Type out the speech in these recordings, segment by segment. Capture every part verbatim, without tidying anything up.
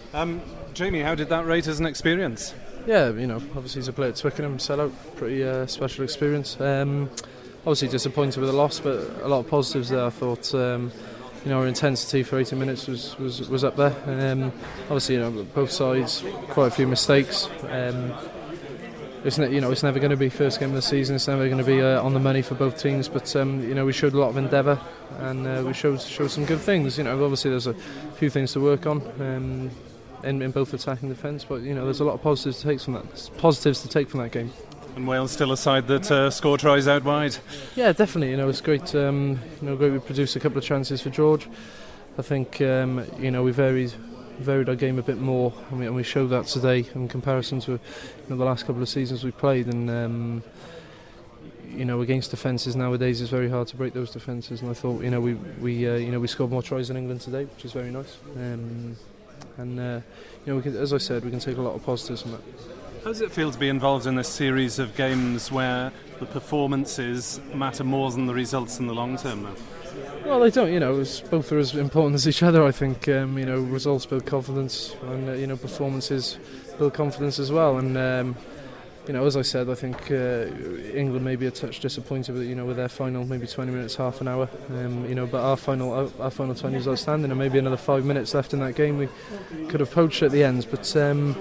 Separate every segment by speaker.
Speaker 1: Um, Jamie, how did that rate as an experience?
Speaker 2: Yeah, you know, obviously to play at Twickenham, sellout, pretty uh, special experience. Um, obviously disappointed with the loss, but a lot of positives there. I thought, um, you know, our intensity for eighty minutes was was, was up there. Um, obviously, you know, both sides, quite a few mistakes. Um, it's ne- you know, it's never going to be first game of the season. It's never going to be uh, on the money for both teams. But um, you know, we showed a lot of endeavour, and uh, we showed showed some good things. You know, obviously there's a few things to work on. Um, In, in both attack and defence, but you know there's a lot of positives to take from that. Positives to take from that game.
Speaker 1: And Wales still a side that uh, score tries out wide.
Speaker 2: Yeah, definitely. You know it's great. Um, you know, great. We produced a couple of chances for George. I think um, you know we varied varied our game a bit more, and we, and we showed that today in comparison to you know, the last couple of seasons we played. And um, you know against defences nowadays it's very hard to break those defences. And I thought you know we we uh, you know we scored more tries than England today, which is very nice. Um, And uh, you know, we can, as I said, we can take a lot of positives from that.
Speaker 1: How does it feel to be involved in this series of games where the performances matter more than the results in the long term? Now?
Speaker 2: Well, they don't. You know, it's, both are as important as each other. I think. Um, you know, results build confidence, and uh, you know, performances build confidence as well. And um, you know, as I said, I think uh, England may be a touch disappointed with you know with their final, maybe twenty minutes, half an hour. Um, you know, but our final, our, our final twenty was outstanding, and maybe another five minutes left in that game, we could have poached at the ends. But um,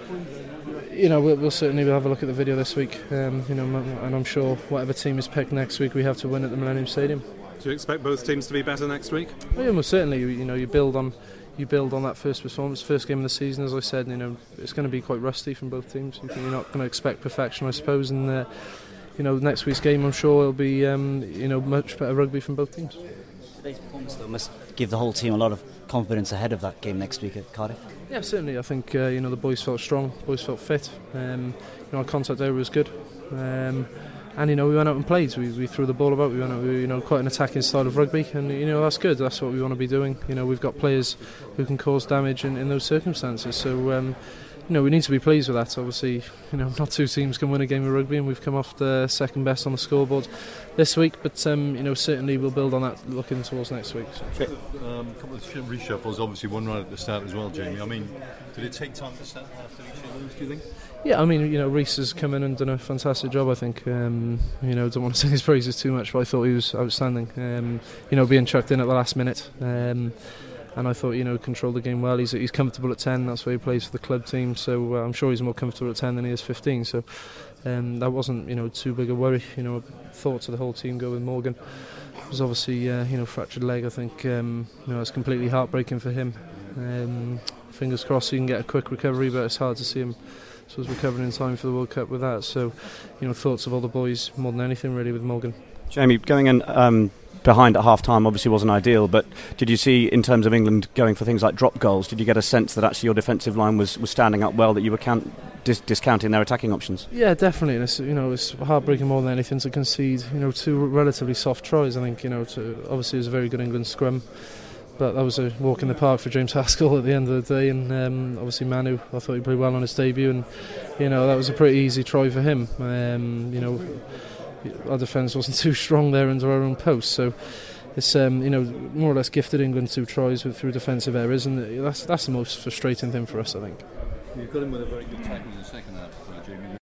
Speaker 2: you know, we'll, we'll certainly have a look at the video this week. Um, you know, and I'm sure whatever team is picked next week, we have to win at the Millennium Stadium.
Speaker 1: Do you expect both teams to be better next week?
Speaker 2: Well, yeah, most certainly. You know, you build on. You build on that first performance, first game of the season. As I said, you know it's going to be quite rusty from both teams. You're not going to expect perfection, I suppose. And uh, you know, next week's game, I'm sure it'll be um, you know much better rugby from both teams.
Speaker 3: Today's performance, though, must give the whole team a lot of confidence ahead of that game next week at Cardiff.
Speaker 2: Yeah, certainly. I think uh, you know the boys felt strong, boys felt fit. Um, you know, our contact area was good. Um, And you know we went out and played. We, we threw the ball about. We went out. We, you know, quite an attacking style of rugby, and you know that's good. That's what we want to be doing. You know, we've got players who can cause damage in, in those circumstances. So um, you know we need to be pleased with that. Obviously, you know, not two teams can win a game of rugby, and we've come off the second best on the scoreboard this week. But um, you know, certainly we'll build on that looking towards next week. So.
Speaker 4: Um, a couple of reshuffles. Obviously, one right at the start as well, Jamie. I mean, did it take time to set after each of those? Do you think?
Speaker 2: Yeah, I mean, you know, Reece has come in and done a fantastic job. I think, um, you know, don't want to sing his praises too much, but I thought he was outstanding. Um, you know, being chucked in at the last minute, um, and I thought, you know, controlled the game well. He's he's comfortable at ten. That's where he plays for the club team. So uh, I'm sure he's more comfortable at ten than he is fifteen. So um, that wasn't, you know, too big a worry. You know, thoughts of the whole team go with Morgan. It was obviously, uh, you know, fractured leg. I think, um, you know, it's completely heartbreaking for him. Um, fingers crossed he can get a quick recovery, but it's hard to see him. So was recovering in time for the World Cup with that. So, you know, thoughts of all the boys more than anything really with Morgan.
Speaker 5: Jamie, going in um, behind at half time obviously wasn't ideal, but did you see in terms of England going for things like drop goals, did you get a sense that actually your defensive line was, was standing up well, that you were count, dis- discounting their attacking options? Yeah,
Speaker 2: definitely. And it's, you know, it's heartbreaking more than anything to concede, you know, two relatively soft tries. I think, you know, to, obviously it was a very good England scrum. But that was a walk in the park for James Haskell at the end of the day, and um, obviously Manu, I thought he played well on his debut, and you know that was a pretty easy try for him. Um, you know, our defence wasn't too strong there under our own post, so it's um, you know more or less gifted England two tries with, through defensive errors, and that's that's the most frustrating thing for us, I think.
Speaker 4: You've got him with a very good tackle in the second half, Jamie.